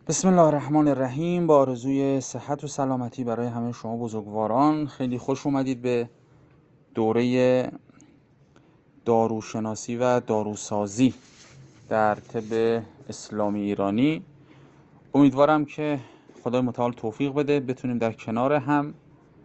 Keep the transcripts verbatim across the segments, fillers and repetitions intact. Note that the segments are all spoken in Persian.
بسم الله الرحمن الرحیم. با آرزوی صحت و سلامتی برای همه شما بزرگواران، خیلی خوش اومدید به دوره داروشناسی و داروسازی در طب اسلامی ایرانی. امیدوارم که خدای متعال توفیق بده بتونیم در کنار هم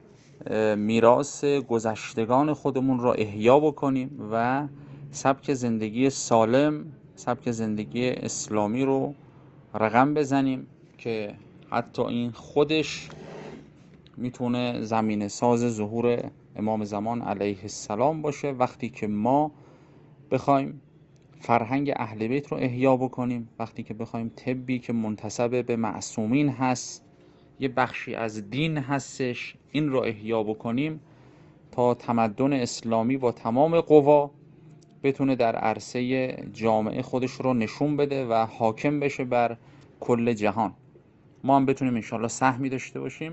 میراث گذشتگان خودمون را احیا بکنیم و سبک زندگی سالم، سبک زندگی اسلامی رو رقم بزنیم که حتی این خودش میتونه زمینه ساز ظهور امام زمان علیه السلام باشه. وقتی که ما بخوایم فرهنگ اهل بیت رو احیا بکنیم، وقتی که بخوایم طبی که منتسب به معصومین هست، یه بخشی از دین هستش، این رو احیا بکنیم تا تمدن اسلامی با تمام قوا بتونه در عرصه جامعه خودش رو نشون بده و حاکم بشه بر کل جهان. ما هم بتونیم انشالله سهمی داشته باشیم.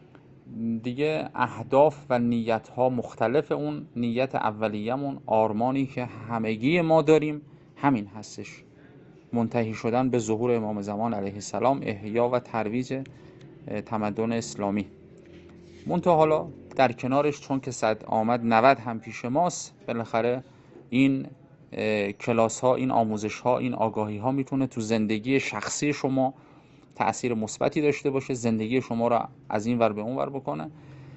دیگه اهداف و نیت ها مختلف. اون نیت اولیه‌مون، آرمانی که همگی ما داریم، همین هستش: منتهی شدن به ظهور امام زمان علیه السلام، احیا و ترویج تمدن اسلامی. منتها حالا در کنارش چون که صد آمد نود هم پیش ماست، بالاخره این کلاس ها، این آموزش ها، این آگاهی ها میتونه تو زندگی شخصی شما تأثیر مثبتی داشته باشه، زندگی شما رو از این ور به اون ور بکنه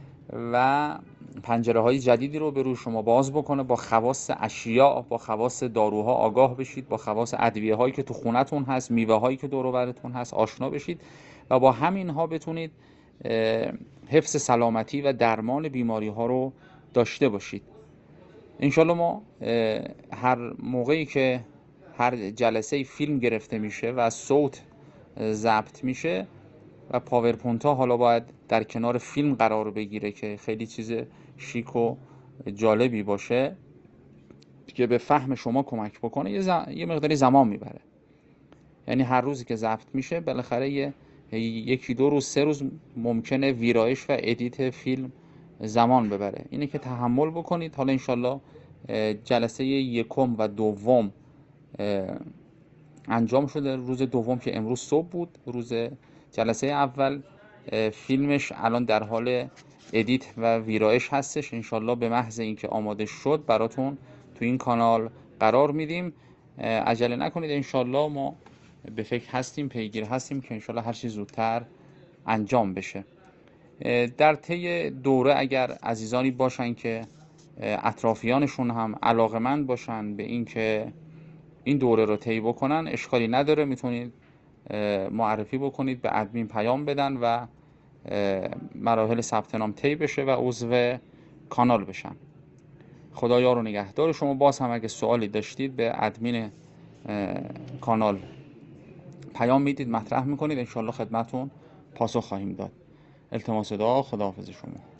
و پنجره های جدیدی رو به روی شما باز بکنه. با خواص اشیاء، با خواص داروها آگاه بشید، با خواص ادویه هایی که تو خونتون هست، میوه هایی که دور و برتون هست آشنا بشید و با همین ها بتونید حفظ سلامتی و درمان بیماری ها رو داشته باشید. انشالله ما هر موقعی که هر جلسه فیلم گرفته میشه و صوت ضبط میشه و پاورپوینت ها حالا باید در کنار فیلم قرار بگیره که خیلی چیز شیک و جالبی باشه که به فهم شما کمک بکنه، یه, ز... یه مقداری زمان میبره. یعنی هر روزی که ضبط میشه بالاخره یه یکی دو روز سه روز ممکنه ویرایش و ادیت فیلم زمان ببره. اینه که تحمل بکنید. حالا انشالله جلسه یکم و دوم انجام شده. روز دوم که امروز صبح بود، روز جلسه اول فیلمش الان در حال ادیت و ویرایش هستش. انشالله به محض اینکه آماده شد براتون تو این کانال قرار میدیم. عجله نکنید، انشالله ما به فکر هستیم، پیگیر هستیم که انشالله هر چی زودتر انجام بشه. در طی دوره اگر عزیزانی باشن که اطرافیانشون هم علاقمند باشن به این که این دوره رو طی بکنن، اشکالی نداره، میتونید معرفی بکنید، به ادمین پیام بدن و مراحل ثبت نام طی بشه و عضو کانال بشن. خدا یار و نگهدار شما. باز هم اگه سوالی داشتید به ادمین کانال پیام میدید، مطرح میکنید، انشالله خدمتون پاسخ خواهیم داد. التماس دعا. خداحافظ شما.